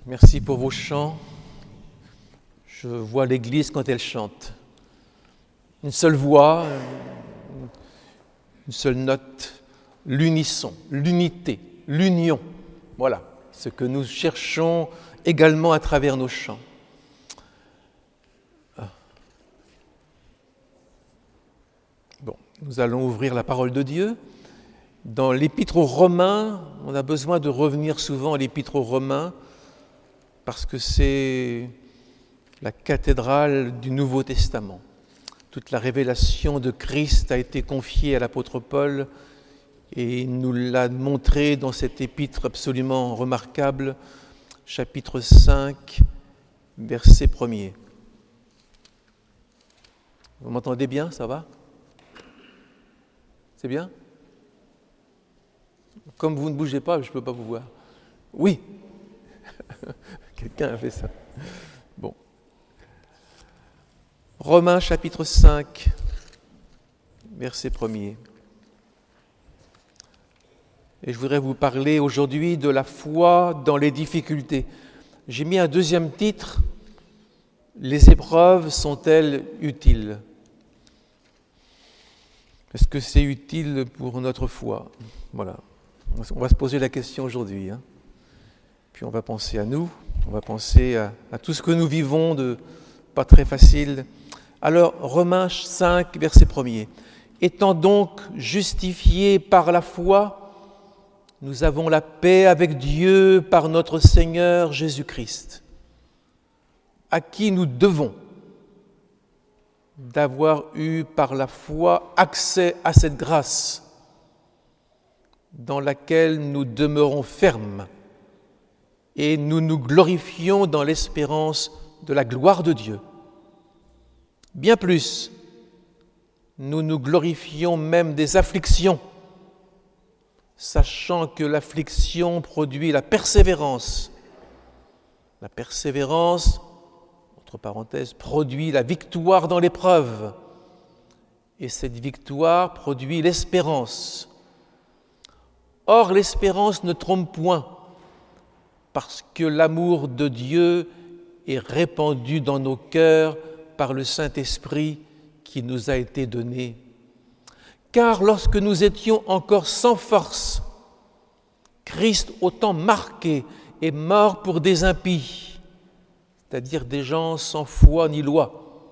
Merci pour vos chants. Je vois l'Église quand elle chante. Une seule voix, une seule note, l'unisson, l'unité, l'union. Voilà ce que nous cherchons également à travers nos chants. Bon, nous allons ouvrir la parole de Dieu. Dans l'Épître aux Romains, on a besoin de revenir souvent à l'Épître aux Romains parce que c'est la cathédrale du Nouveau Testament. Toute la révélation de Christ a été confiée à l'apôtre Paul et il nous l'a montré dans cet épître absolument remarquable, chapitre 5, verset 1er. Vous m'entendez bien, ça va ? C'est bien ? Comme vous ne bougez pas, je ne peux pas vous voir. Oui. Quelqu'un a fait ça. Bon. Romains chapitre 5, verset 1er. Et je voudrais vous parler aujourd'hui de la foi dans les difficultés. J'ai mis un deuxième titre, les épreuves sont-elles utiles ? Est-ce que c'est utile pour notre foi ? Voilà. On va se poser la question aujourd'hui. Puis on va penser à nous, on va penser à tout ce que nous vivons de pas très facile. Alors, Romains 5, verset 1er. Étant donc justifiés par la foi, nous avons la paix avec Dieu par notre Seigneur Jésus-Christ, à qui nous devons d'avoir eu par la foi accès à cette grâce dans laquelle nous demeurons fermes et nous nous glorifions dans l'espérance de la gloire de Dieu. Bien plus, nous nous glorifions même des afflictions, sachant que l'affliction produit la persévérance. La persévérance, entre parenthèses, produit la victoire dans l'épreuve. Et cette victoire produit l'espérance. Or, l'espérance ne trompe point, parce que l'amour de Dieu est répandu dans nos cœurs par le Saint-Esprit qui nous a été donné. Car lorsque nous étions encore sans force, Christ, autant marqué, est mort pour des impies, c'est-à-dire des gens sans foi ni loi.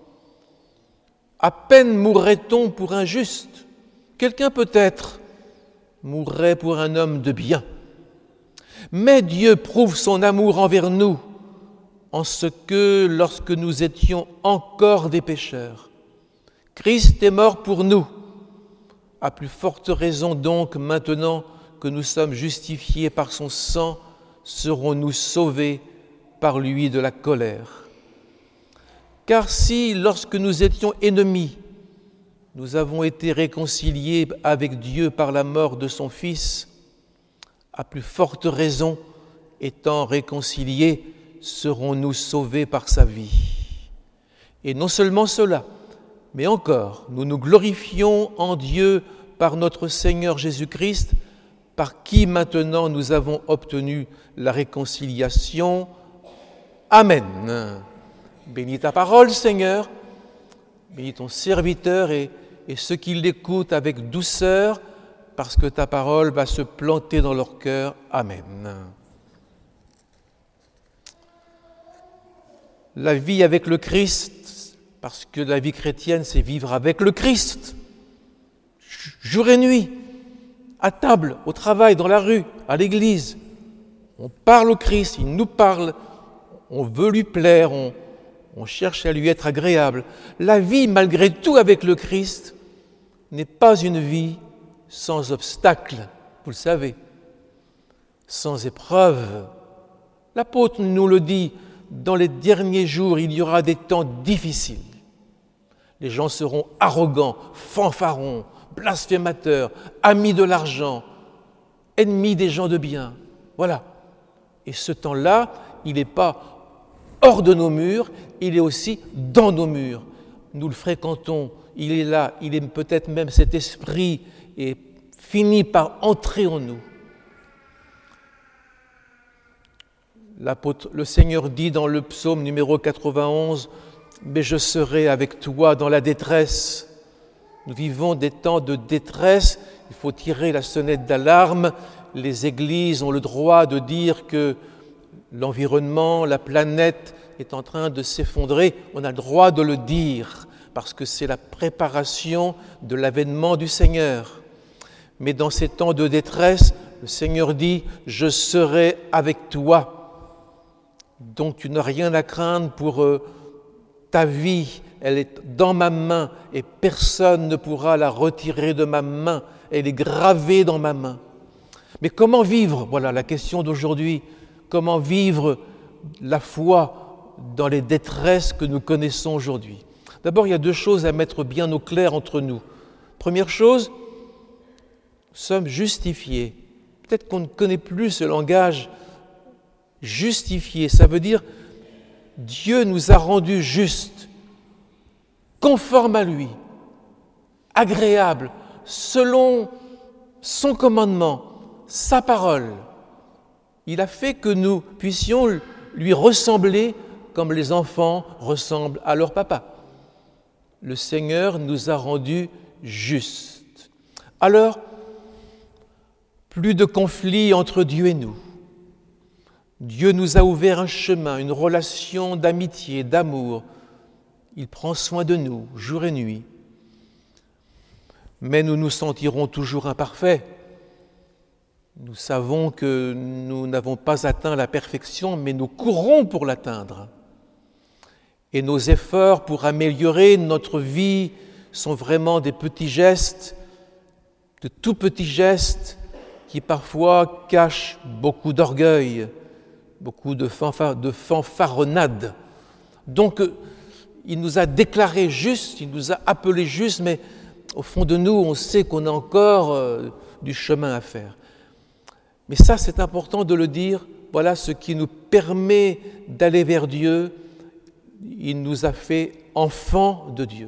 À peine mourrait-on pour un juste, quelqu'un peut-être mourrait pour un homme de bien. Mais Dieu prouve son amour envers nous en ce que, lorsque nous étions encore des pécheurs, Christ est mort pour nous. À plus forte raison donc, maintenant que nous sommes justifiés par son sang, serons-nous sauvés par lui de la colère. Car si, lorsque nous étions ennemis, nous avons été réconciliés avec Dieu par la mort de son Fils, à plus forte raison, étant réconciliés, serons-nous sauvés par sa vie. Et non seulement cela, mais encore, nous nous glorifions en Dieu par notre Seigneur Jésus-Christ, par qui maintenant nous avons obtenu la réconciliation. Amen. Bénis ta parole, Seigneur. Bénis ton serviteur et ceux qui l'écoutent avec douceur, parce que ta parole va se planter dans leur cœur. Amen. La vie avec le Christ, parce que la vie chrétienne, c'est vivre avec le Christ, jour et nuit, à table, au travail, dans la rue, à l'église. On parle au Christ, il nous parle, on veut lui plaire, on cherche à lui être agréable. La vie, malgré tout, avec le Christ, n'est pas une vie sans obstacle, vous le savez, sans épreuve. L'apôtre nous le dit, dans les derniers jours, il y aura des temps difficiles. Les gens seront arrogants, fanfarons, blasphémateurs, amis de l'argent, ennemis des gens de bien. Voilà. Et ce temps-là, il n'est pas hors de nos murs, il est aussi dans nos murs. Nous le fréquentons, il est là, il est peut-être même cet esprit et finit par entrer en nous. le Seigneur dit dans le psaume numéro 91, « Mais je serai avec toi dans la détresse ». Nous vivons des temps de détresse, il faut tirer la sonnette d'alarme. Les églises ont le droit de dire que l'environnement, la planète est en train de s'effondrer. On a le droit de le dire parce que c'est la préparation de l'avènement du Seigneur. Mais dans ces temps de détresse, le Seigneur dit « Je serai avec toi ». Donc tu n'as rien à craindre pour ta vie. Elle est dans ma main et personne ne pourra la retirer de ma main. Elle est gravée dans ma main. Mais comment vivre? Voilà la question d'aujourd'hui. Comment vivre la foi dans les détresses que nous connaissons aujourd'hui? D'abord, il y a deux choses à mettre bien au clair entre nous. Première chose, nous sommes justifiés. Peut-être qu'on ne connaît plus ce langage justifié. Ça veut dire Dieu nous a rendus justes, conformes à lui, agréables, selon son commandement, sa parole. Il a fait que nous puissions lui ressembler comme les enfants ressemblent à leur papa. Le Seigneur nous a rendus justes. Alors, plus de conflit entre Dieu et nous. Dieu nous a ouvert un chemin, une relation d'amitié, d'amour. Il prend soin de nous, jour et nuit. Mais nous nous sentirons toujours imparfaits. Nous savons que nous n'avons pas atteint la perfection, mais nous courons pour l'atteindre. Et nos efforts pour améliorer notre vie sont vraiment des petits gestes, de tout petits gestes qui parfois cachent beaucoup d'orgueil, beaucoup de fanfaronnade. Donc, il nous a déclarés justes, il nous a appelés justes, mais au fond de nous, on sait qu'on a encore du chemin à faire. Mais ça, c'est important de le dire. Voilà ce qui nous permet d'aller vers Dieu. Il nous a fait enfants de Dieu.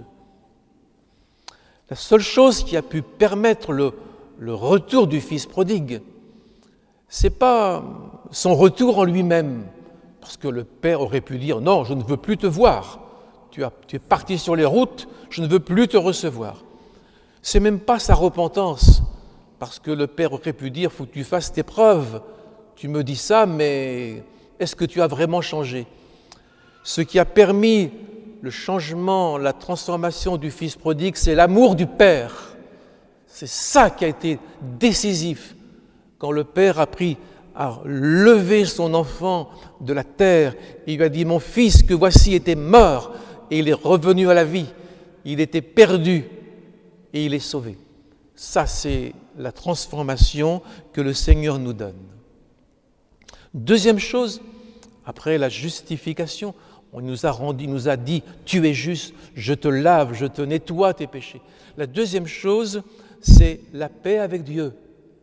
La seule chose qui a pu permettre le retour du Fils prodigue, ce n'est pas son retour en lui-même, parce que le Père aurait pu dire « Non, je ne veux plus te voir. Tu es parti sur les routes, je ne veux plus te recevoir. » Ce n'est même pas sa repentance, parce que le Père aurait pu dire « Il faut que tu fasses tes preuves. Tu me dis ça, mais est-ce que tu as vraiment changé ?» Ce qui a permis le changement, la transformation du Fils prodigue, c'est l'amour du Père. C'est ça qui a été décisif. Quand le Père a pris à lever son enfant de la terre, il lui a dit « Mon fils que voici était mort et il est revenu à la vie. Il était perdu et il est sauvé. » Ça, c'est la transformation que le Seigneur nous donne. Deuxième chose, après la justification, il nous a dit « Tu es juste, je te lave, je te nettoie tes péchés. » La deuxième chose, c'est la paix avec Dieu.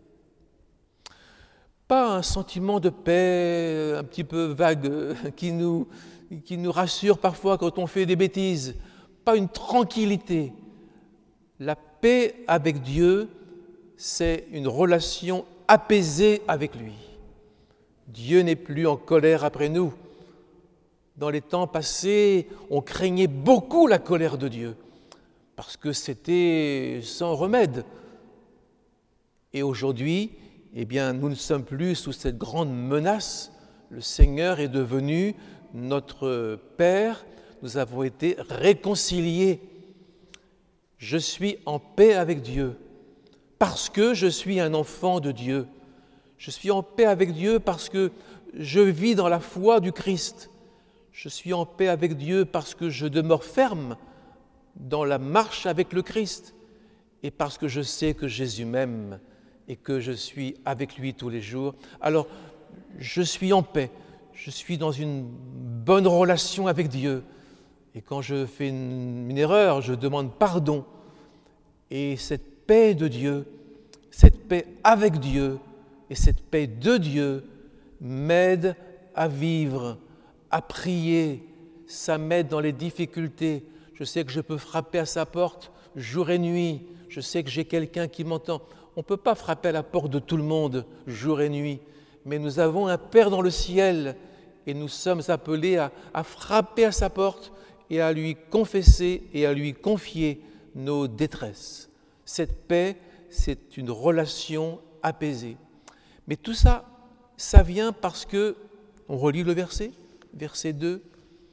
Pas un sentiment de paix un petit peu vague qui nous rassure parfois quand on fait des bêtises. Pas une tranquillité. La paix avec Dieu, c'est une relation apaisée avec lui. Dieu n'est plus en colère après nous. Dans les temps passés, on craignait beaucoup la colère de Dieu parce que c'était sans remède. Et aujourd'hui, eh bien, nous ne sommes plus sous cette grande menace. Le Seigneur est devenu notre Père. Nous avons été réconciliés. Je suis en paix avec Dieu parce que je suis un enfant de Dieu. Je suis en paix avec Dieu parce que je vis dans la foi du Christ. Je suis en paix avec Dieu parce que je demeure ferme dans la marche avec le Christ et parce que je sais que Jésus m'aime et que je suis avec lui tous les jours. Alors, je suis en paix, je suis dans une bonne relation avec Dieu. Et quand je fais une erreur, je demande pardon. Et cette paix de Dieu, cette paix avec Dieu et cette paix de Dieu m'aide à vivre, à prier. Ça m'aide dans les difficultés. Je sais que je peux frapper à sa porte jour et nuit. Je sais que j'ai quelqu'un qui m'entend. On ne peut pas frapper à la porte de tout le monde jour et nuit, mais nous avons un Père dans le ciel et nous sommes appelés à frapper à sa porte et à lui confesser et à lui confier nos détresses. Cette paix, c'est une relation apaisée. Mais tout ça, ça vient parce que, on relit le verset 2,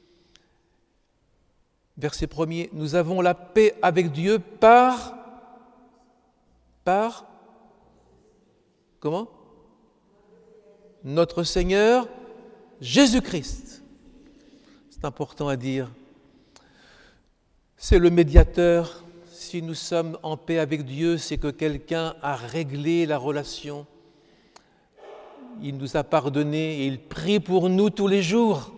verset 1er, nous avons la paix avec Dieu par comment ? Notre Seigneur Jésus-Christ. C'est important à dire. C'est le médiateur. Si nous sommes en paix avec Dieu, c'est que quelqu'un a réglé la relation. Il nous a pardonné et il prie pour nous tous les jours.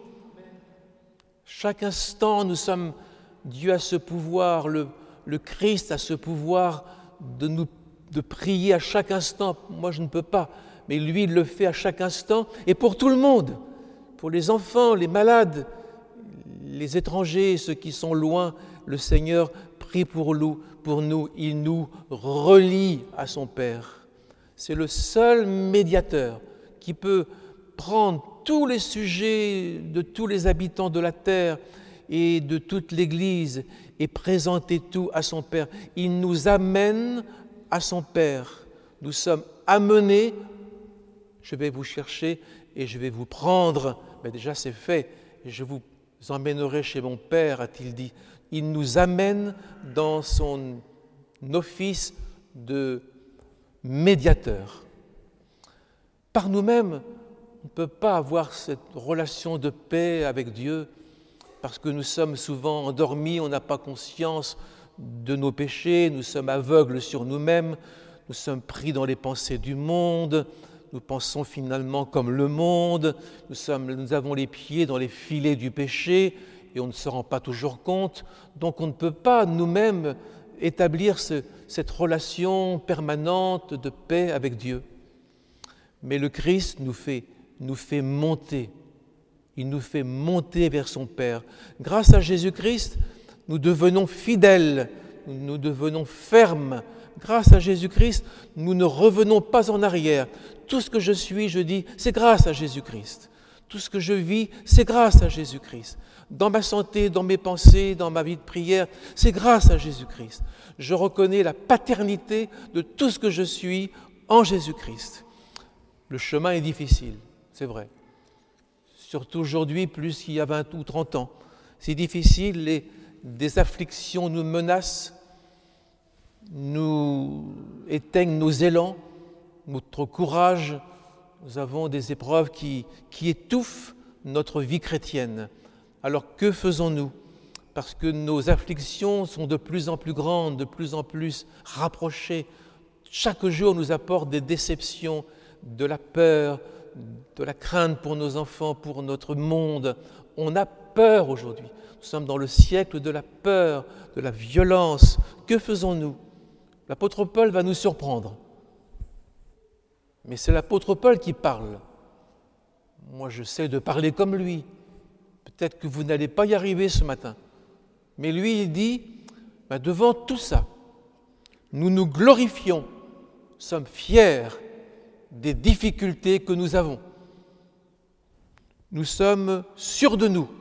Chaque instant, nous sommes... Dieu a ce pouvoir, le Christ a ce pouvoir de prier à chaque instant. Moi, je ne peux pas, mais lui, il le fait à chaque instant et pour tout le monde, pour les enfants, les malades, les étrangers, ceux qui sont loin. Le Seigneur prie pour nous, il nous relie à son Père. C'est le seul médiateur qui peut prendre tous les sujets de tous les habitants de la terre et de toute l'Église et présenter tout à son Père. Il nous amène à son Père. Nous sommes amenés, je vais vous chercher et je vais vous prendre. Mais déjà c'est fait, et je vous emmènerai chez mon Père, a-t-il dit. Il nous amène dans son office de médiateur. Par nous-mêmes, on ne peut pas avoir cette relation de paix avec Dieu parce que nous sommes souvent endormis, on n'a pas conscience de nos péchés, nous sommes aveugles sur nous-mêmes, nous sommes pris dans les pensées du monde, nous pensons finalement comme le monde, nous avons les pieds dans les filets du péché et on ne se rend pas toujours compte, donc on ne peut pas nous-mêmes établir cette relation permanente de paix avec Dieu. Mais le Christ nous fait monter. Il nous fait monter vers son Père. Grâce à Jésus-Christ, nous devenons fidèles, nous devenons fermes. Grâce à Jésus-Christ, nous ne revenons pas en arrière. Tout ce que je suis, je dis, c'est grâce à Jésus-Christ. Tout ce que je vis, c'est grâce à Jésus-Christ. Dans ma santé, dans mes pensées, dans ma vie de prière, c'est grâce à Jésus-Christ. Je reconnais la paternité de tout ce que je suis en Jésus-Christ. Le chemin est difficile, c'est vrai. Surtout aujourd'hui, plus qu'il y a 20 ou 30 ans. C'est difficile, des afflictions nous menacent, nous éteignent nos élans, notre courage. Nous avons des épreuves qui étouffent notre vie chrétienne. Alors que faisons-nous ? Parce que nos afflictions sont de plus en plus grandes, de plus en plus rapprochées. Chaque jour nous apporte des déceptions, de la peur, de la crainte pour nos enfants, pour notre monde. On a peur aujourd'hui. Nous sommes dans le siècle de la peur, de la violence. Que faisons-nous ? L'apôtre Paul va nous surprendre. Mais c'est l'apôtre Paul qui parle. Moi, j'essaie de parler comme lui. Peut-être que vous n'allez pas y arriver ce matin. Mais lui, il dit, devant tout ça, nous nous glorifions, sommes fiers des difficultés que nous avons. Nous sommes sûrs de nous.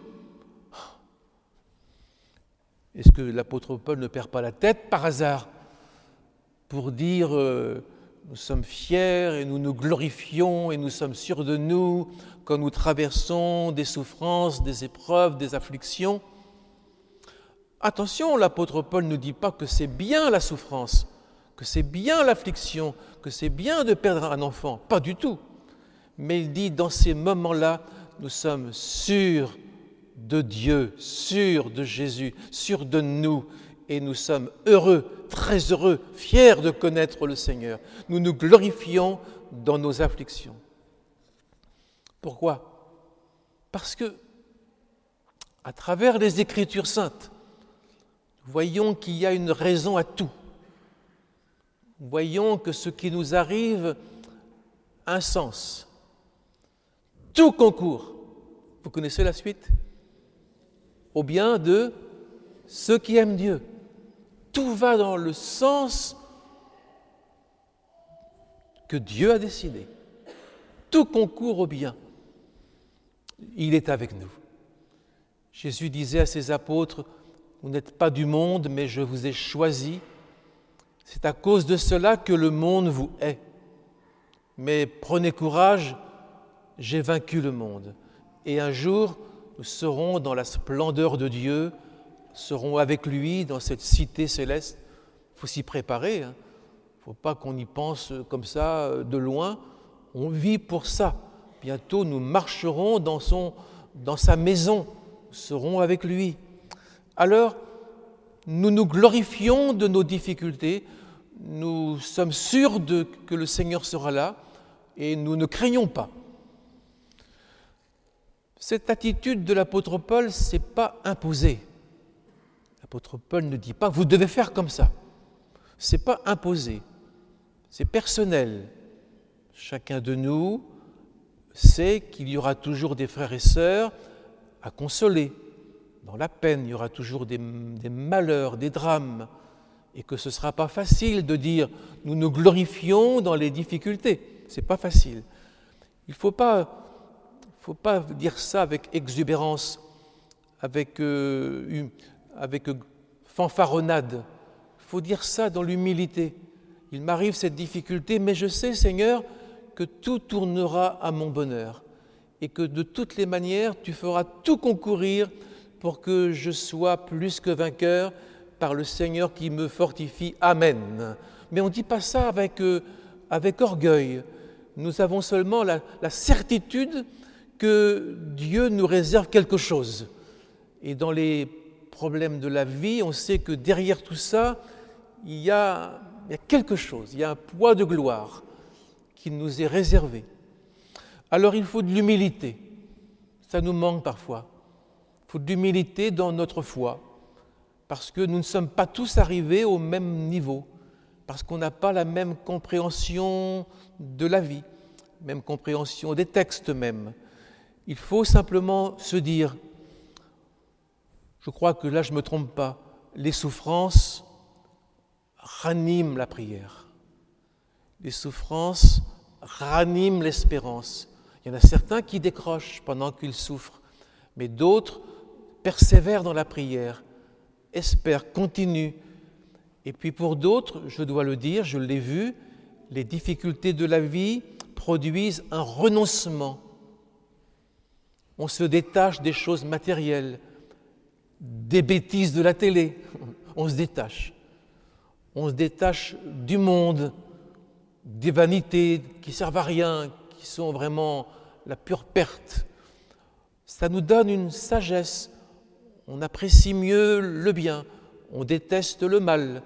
Est-ce que l'apôtre Paul ne perd pas la tête par hasard pour dire nous sommes fiers et nous nous glorifions et nous sommes sûrs de nous quand nous traversons des souffrances, des épreuves, des afflictions? Attention, l'apôtre Paul ne dit pas que c'est bien la souffrance, que c'est bien l'affliction, que c'est bien de perdre un enfant. Pas du tout. Mais il dit, dans ces moments-là, nous sommes sûrs de Dieu, sûrs de Jésus, sûrs de nous. Et nous sommes heureux, très heureux, fiers de connaître le Seigneur. Nous nous glorifions dans nos afflictions. Pourquoi ? Parce que, à travers les Écritures saintes, nous voyons qu'il y a une raison à tout. Nous voyons que ce qui nous arrive a un sens. Tout concourt, vous connaissez la suite, au bien de ceux qui aiment Dieu. Tout va dans le sens que Dieu a décidé. Tout concourt au bien. il est avec nous. Jésus disait à ses apôtres, « Vous n'êtes pas du monde, mais je vous ai choisis. C'est à cause de cela que le monde vous hait. Mais prenez courage, j'ai vaincu le monde. Et un jour, nous serons dans la splendeur de Dieu, serons avec lui dans cette cité céleste. » Il faut s'y préparer. Il ne faut pas qu'on y pense comme ça de loin. On vit pour ça. Bientôt, nous marcherons dans sa maison. Nous serons avec lui. Alors, nous nous glorifions de nos difficultés. Nous sommes sûrs que le Seigneur sera là et nous ne craignons pas. Cette attitude de l'apôtre Paul, ce n'est pas imposé. L'apôtre Paul ne dit pas « vous devez faire comme ça ». Ce n'est pas imposé, c'est personnel. Chacun de nous sait qu'il y aura toujours des frères et sœurs à consoler. Dans la peine, il y aura toujours des malheurs, des drames, et que ce ne sera pas facile de dire « nous nous glorifions dans les difficultés ». Ce n'est pas facile. Il ne faut pas dire ça avec exubérance, avec fanfaronnade. Il faut dire ça dans l'humilité. Il m'arrive cette difficulté, mais je sais, Seigneur, que tout tournera à mon bonheur et que de toutes les manières, tu feras tout concourir pour que je sois plus que vainqueur par le Seigneur qui me fortifie. Amen. Mais on ne dit pas ça avec orgueil. Nous avons seulement la certitude que Dieu nous réserve quelque chose. Et dans les problèmes de la vie, on sait que derrière tout ça, il y a quelque chose, il y a un poids de gloire qui nous est réservé. Alors il faut de l'humilité, ça nous manque parfois. Il faut de l'humilité dans notre foi, parce que nous ne sommes pas tous arrivés au même niveau, parce qu'on n'a pas la même compréhension de la vie, même compréhension des textes même. Il faut simplement se dire, je crois que là je ne me trompe pas, les souffrances raniment la prière. Les souffrances raniment l'espérance. Il y en a certains qui décrochent pendant qu'ils souffrent, mais d'autres persévèrent dans la prière, espèrent, continuent. Et puis pour d'autres, je dois le dire, je l'ai vu, les difficultés de la vie produisent un renoncement. On se détache des choses matérielles, des bêtises de la télé, on se détache. On se détache du monde, des vanités qui ne servent à rien, qui sont vraiment la pure perte. Ça nous donne une sagesse. On apprécie mieux le bien, on déteste le mal,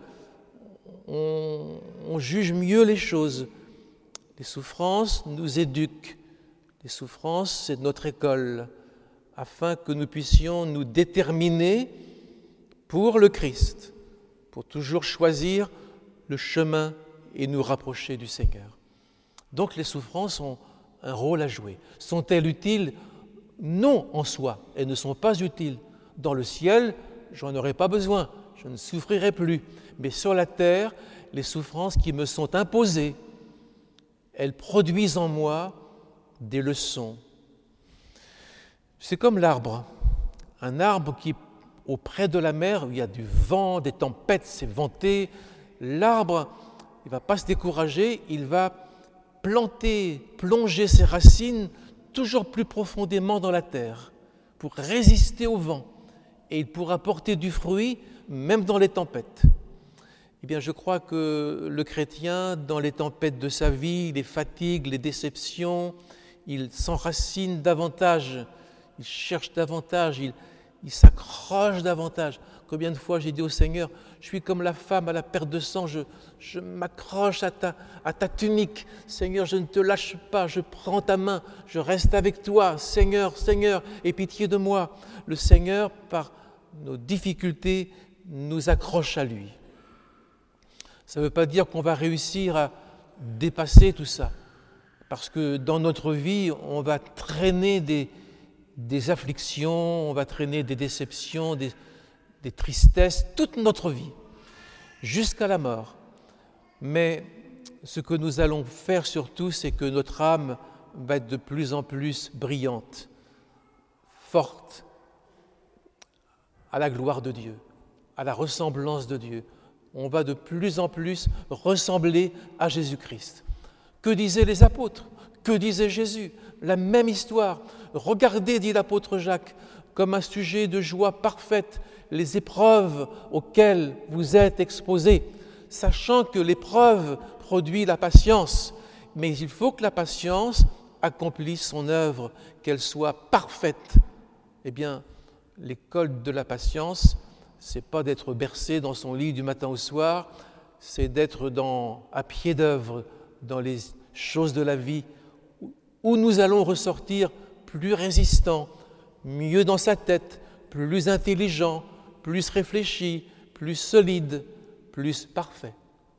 on juge mieux les choses. Les souffrances nous éduquent. Les souffrances, c'est notre école, afin que nous puissions nous déterminer pour le Christ, pour toujours choisir le chemin et nous rapprocher du Seigneur. Donc les souffrances ont un rôle à jouer. Sont-elles utiles? Non en soi, elles ne sont pas utiles. Dans le ciel, j'en aurai pas besoin, je ne souffrirai plus. Mais sur la terre, les souffrances qui me sont imposées, elles produisent en moi des leçons. C'est comme l'arbre. Un arbre qui, auprès de la mer, où il y a du vent, des tempêtes, c'est venté, l'arbre, il ne va pas se décourager, il va plonger ses racines toujours plus profondément dans la terre pour résister au vent et il pourra porter du fruit même dans les tempêtes. Eh bien, je crois que le chrétien, dans les tempêtes de sa vie, les fatigues, les déceptions, il s'enracine davantage, il cherche davantage, il s'accroche davantage. Combien de fois j'ai dit au Seigneur, je suis comme la femme à la perte de sang, je m'accroche à ta tunique. Seigneur, je ne te lâche pas, je prends ta main, je reste avec toi. Seigneur, Seigneur, aie pitié de moi. Le Seigneur, par nos difficultés, nous accroche à lui. Ça ne veut pas dire qu'on va réussir à dépasser tout ça. Parce que dans notre vie, on va traîner des afflictions, on va traîner des déceptions, des tristesses, toute notre vie, jusqu'à la mort. Mais ce que nous allons faire surtout, c'est que notre âme va être de plus en plus brillante, forte à la gloire de Dieu, à la ressemblance de Dieu. On va de plus en plus ressembler à Jésus-Christ. Que disaient les apôtres? Que disait Jésus? La même histoire. Regardez, dit l'apôtre Jacques, comme un sujet de joie parfaite, les épreuves auxquelles vous êtes exposés, sachant que l'épreuve produit la patience, mais il faut que la patience accomplisse son œuvre, qu'elle soit parfaite. Eh bien, l'école de la patience, c'est pas d'être bercé dans son lit du matin au soir, c'est d'être à pied d'œuvre dans les choses de la vie, où nous allons ressortir plus résistants, mieux dans sa tête, plus intelligents, plus réfléchis, plus solides, plus parfaits.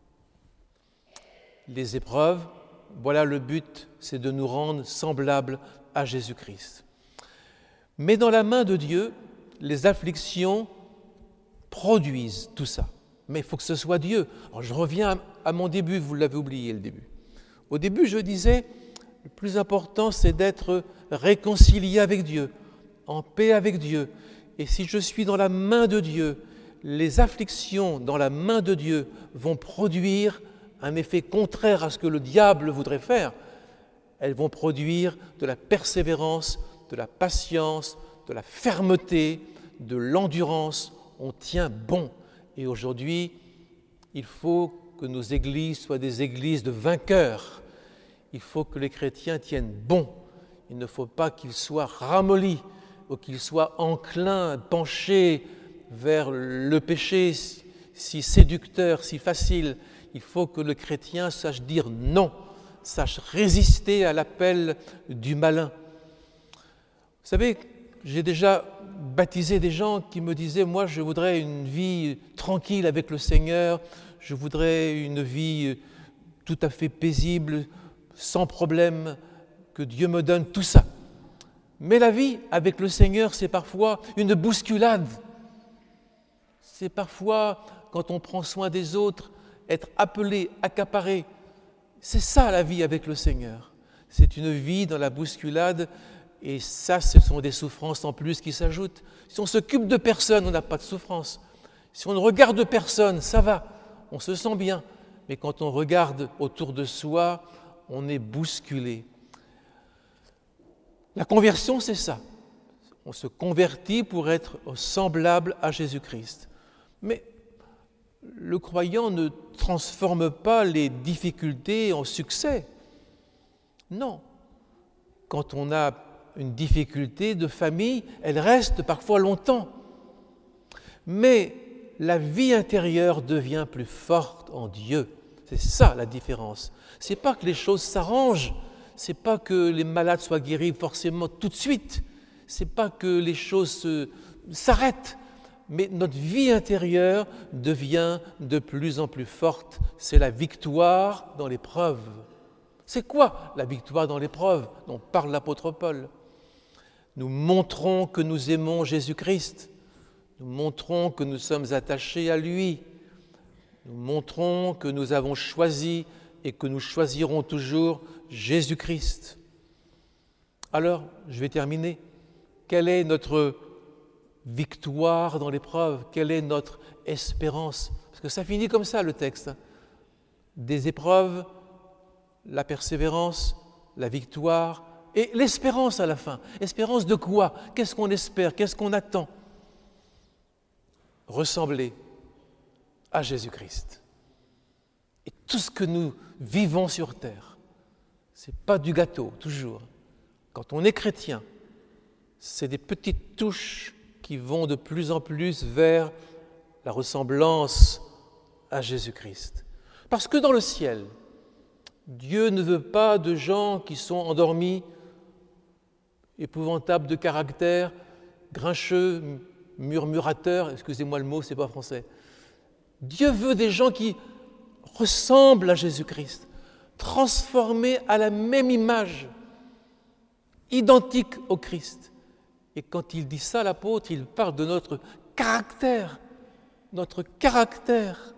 Les épreuves, voilà le but, c'est de nous rendre semblables à Jésus-Christ. Mais dans la main de Dieu, les afflictions produisent tout ça. Mais il faut que ce soit Dieu. Alors je reviens à mon début, vous l'avez oublié le début. Au début, je disais, le plus important, c'est d'être réconcilié avec Dieu, en paix avec Dieu. Et si je suis dans la main de Dieu, les afflictions dans la main de Dieu vont produire un effet contraire à ce que le diable voudrait faire. Elles vont produire de la persévérance, de la patience, de la fermeté, de l'endurance. On tient bon. Et aujourd'hui, il faut que nos églises soient des églises de vainqueurs. Il faut que les chrétiens tiennent bon. Il ne faut pas qu'ils soient ramollis ou qu'ils soient enclins, penchés vers le péché si séducteur, si facile. Il faut que le chrétien sache dire non, sache résister à l'appel du malin. Vous savez, j'ai déjà baptisé des gens qui me disaient « Moi, je voudrais une vie tranquille avec le Seigneur, je voudrais une vie tout à fait paisible, sans problème, que Dieu me donne tout ça. » Mais la vie avec le Seigneur, c'est parfois une bousculade. C'est parfois, quand on prend soin des autres, être appelé, accaparé. C'est ça la vie avec le Seigneur. C'est une vie dans la bousculade et ça, ce sont des souffrances en plus qui s'ajoutent. Si on s'occupe de personne, on n'a pas de souffrance. Si on ne regarde personne, ça va, on se sent bien. Mais quand on regarde autour de soi, on est bousculé. La conversion, c'est ça. On se convertit pour être semblable à Jésus-Christ. Mais le croyant ne transforme pas les difficultés en succès. Non. Quand on a une difficulté de famille, elle reste parfois longtemps. Mais la vie intérieure devient plus forte en Dieu. C'est ça la différence. C'est pas que les choses s'arrangent, c'est pas que les malades soient guéris forcément tout de suite, c'est pas que les choses s'arrêtent. Mais notre vie intérieure devient de plus en plus forte. C'est la victoire dans l'épreuve. C'est quoi la victoire dans l'épreuve dont parle l'apôtre Paul? Nous montrons que nous aimons Jésus-Christ. Nous montrons que nous sommes attachés à lui. Nous montrons que nous avons choisi et que nous choisirons toujours Jésus-Christ. Alors, je vais terminer. Quelle est notre victoire dans l'épreuve? Quelle est notre espérance? Parce que ça finit comme ça le texte. Des épreuves, la persévérance, la victoire et l'espérance à la fin. Espérance de quoi? Qu'est-ce qu'on espère? Qu'est-ce qu'on attend? Ressembler à Jésus-Christ. Et tout ce que nous vivons sur terre, ce n'est pas du gâteau, toujours. Quand on est chrétien, c'est des petites touches qui vont de plus en plus vers la ressemblance à Jésus-Christ. Parce que dans le ciel, Dieu ne veut pas de gens qui sont endormis, épouvantables de caractère, grincheux, murmurateurs, excusez-moi le mot, c'est pas français. Dieu veut des gens qui ressemblent à Jésus-Christ, transformés à la même image, identiques au Christ. Et quand il dit ça, l'apôtre, il parle de notre caractère, notre caractère.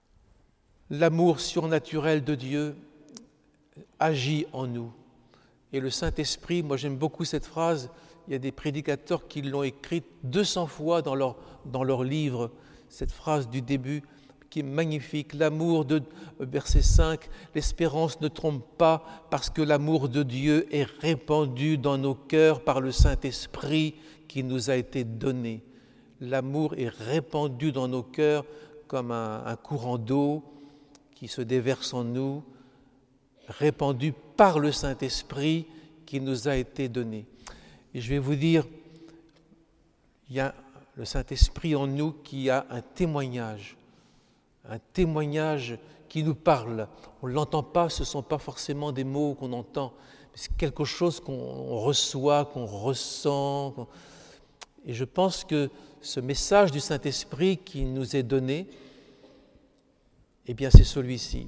L'amour surnaturel de Dieu agit en nous Et le Saint-Esprit, moi j'aime beaucoup cette phrase, il y a des prédicateurs qui l'ont écrite 200 fois dans leur livre, cette phrase du début qui est magnifique. L'amour de, verset 5, l'espérance ne trompe pas parce que l'amour de Dieu est répandu dans nos cœurs par le Saint-Esprit qui nous a été donné. L'amour est répandu dans nos cœurs comme un courant d'eau qui se déverse en nous, répandu par le Saint-Esprit qui nous a été donné. Et je vais vous dire, il y a le Saint-Esprit en nous qui a un témoignage qui nous parle. On ne l'entend pas, ce ne sont pas forcément des mots qu'on entend, mais c'est quelque chose qu'on reçoit, qu'on ressent. Et je pense que ce message du Saint-Esprit qui nous est donné, eh bien c'est celui-ci.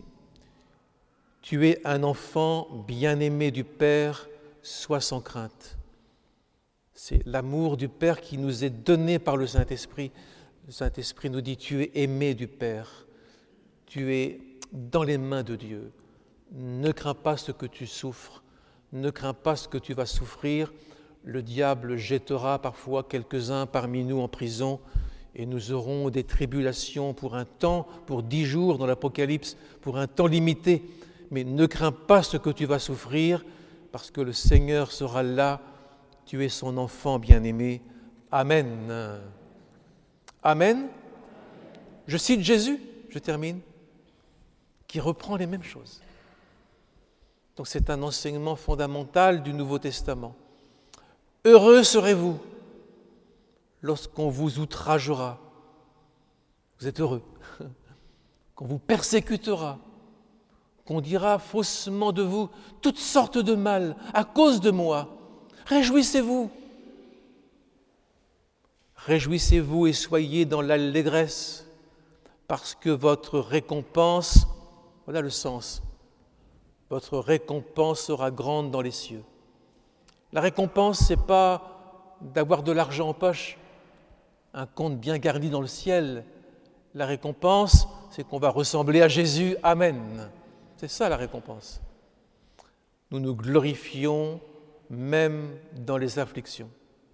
Tu es un enfant bien-aimé du Père, sois sans crainte. C'est l'amour du Père qui nous est donné par le Saint-Esprit. Le Saint-Esprit nous dit, tu es aimé du Père, tu es dans les mains de Dieu. Ne crains pas ce que tu souffres, ne crains pas ce que tu vas souffrir. Le diable jettera parfois quelques-uns parmi nous en prison et nous aurons des tribulations pour un temps, pour 10 jours dans l'Apocalypse, pour un temps limité. Mais ne crains pas ce que tu vas souffrir parce que le Seigneur sera là. Tu es son enfant bien-aimé. Amen. Amen. Je cite Jésus, je termine, qui reprend les mêmes choses. Donc c'est un enseignement fondamental du Nouveau Testament. Heureux serez-vous lorsqu'on vous outragera. Vous êtes heureux. Qu'on vous persécutera, qu'on dira faussement de vous toutes sortes de mal à cause de moi. Réjouissez-vous. Réjouissez-vous et soyez dans l'allégresse, parce que votre récompense, voilà le sens, votre récompense sera grande dans les cieux. La récompense, ce n'est pas d'avoir de l'argent en poche, un compte bien garni dans le ciel. La récompense, c'est qu'on va ressembler à Jésus. Amen. C'est ça la récompense. Nous nous glorifions même dans les afflictions.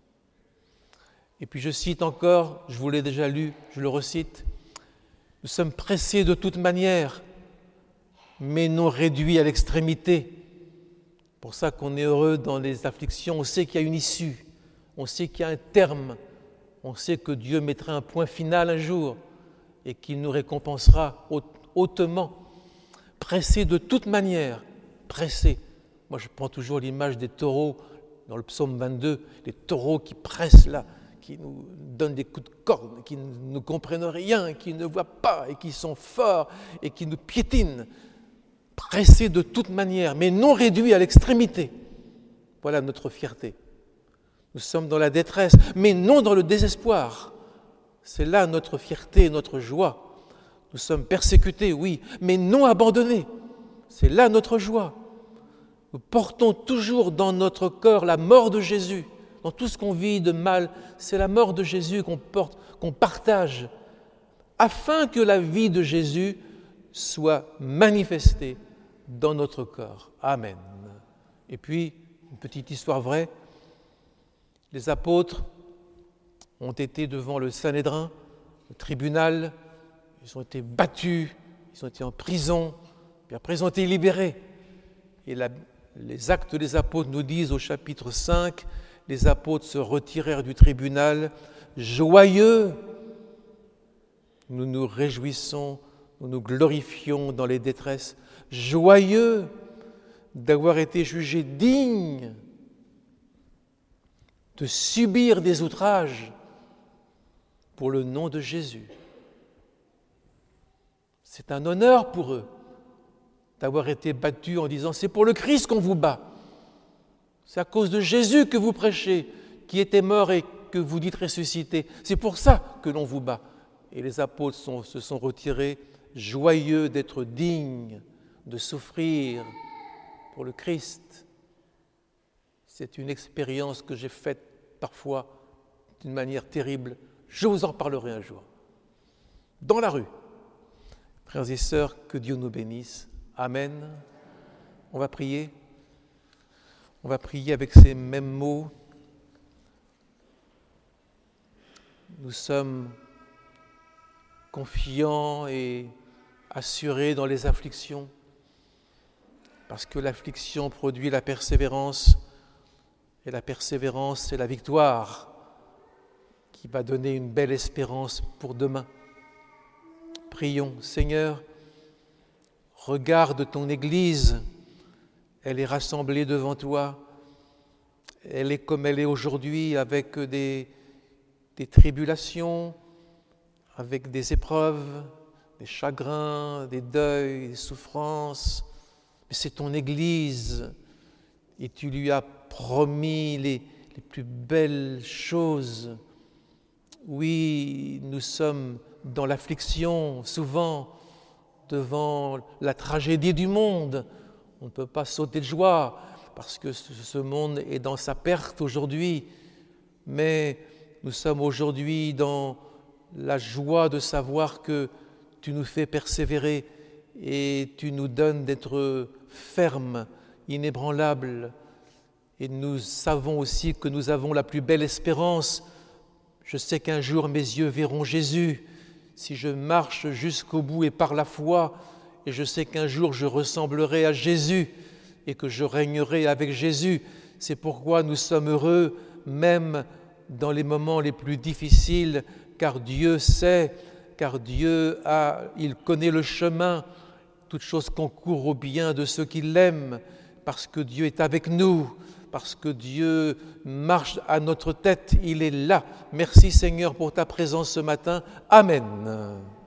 Et puis je cite encore, je vous l'ai déjà lu, je le recite, nous sommes pressés de toute manière, mais non réduits à l'extrémité. C'est pour ça qu'on est heureux dans les afflictions, on sait qu'il y a une issue, on sait qu'il y a un terme, on sait que Dieu mettra un point final un jour et qu'il nous récompensera hautement. Pressés de toute manière, pressés. Moi, je prends toujours l'image des taureaux dans le psaume 22, les taureaux qui pressent là, qui nous donnent des coups de corne, qui ne comprennent rien, qui ne voient pas et qui sont forts et qui nous piétinent. Pressés de toute manière, mais non réduits à l'extrémité. Voilà notre fierté. Nous sommes dans la détresse, mais non dans le désespoir. C'est là notre fierté et notre joie. Nous sommes persécutés, oui, mais non abandonnés. C'est là notre joie. Nous portons toujours dans notre corps la mort de Jésus. Dans tout ce qu'on vit de mal, c'est la mort de Jésus qu'on porte, qu'on partage, afin que la vie de Jésus soit manifestée dans notre corps. Amen. Et puis, une petite histoire vraie, les apôtres ont été devant le Sanhédrin, le tribunal, ils ont été battus, ils ont été en prison, puis après ils ont été libérés. Et les actes des apôtres nous disent au chapitre 5, les apôtres se retirèrent du tribunal, joyeux, nous nous réjouissons, nous nous glorifions dans les détresses, joyeux d'avoir été jugés dignes de subir des outrages pour le nom de Jésus. C'est un honneur pour eux d'avoir été battus en disant « c'est pour le Christ qu'on vous bat ». C'est à cause de Jésus que vous prêchez, qui était mort et que vous dites ressuscité. C'est pour ça que l'on vous bat. Et les apôtres se sont retirés, joyeux d'être dignes de souffrir pour le Christ. C'est une expérience que j'ai faite parfois d'une manière terrible. Je vous en parlerai un jour. Dans la rue. Frères et sœurs, que Dieu nous bénisse. Amen. On va prier. On va prier avec ces mêmes mots. Nous sommes confiants et assurés dans les afflictions, parce que l'affliction produit la persévérance, et la persévérance, c'est la victoire qui va donner une belle espérance pour demain. Prions, Seigneur, regarde ton Église, elle est rassemblée devant toi, elle est comme elle est aujourd'hui, avec des tribulations, avec des épreuves, des chagrins, des deuils, des souffrances. Mais c'est ton Église et tu lui as promis les plus belles choses. Oui, nous sommes dans l'affliction, souvent, devant la tragédie du monde. On ne peut pas sauter de joie parce que ce monde est dans sa perte aujourd'hui. Mais nous sommes aujourd'hui dans la joie de savoir que tu nous fais persévérer et tu nous donnes d'être fermes, inébranlables. Et nous savons aussi que nous avons la plus belle espérance. Je sais qu'un jour mes yeux verront Jésus, si je marche jusqu'au bout et par la foi, et je sais qu'un jour je ressemblerai à Jésus et que je régnerai avec Jésus. C'est pourquoi nous sommes heureux, même dans les moments les plus difficiles, car Dieu sait, car il connaît le chemin. Toute chose concourt au bien de ceux qui l'aiment, parce que Dieu est avec nous, parce que Dieu marche à notre tête, il est là. Merci Seigneur pour ta présence ce matin. Amen.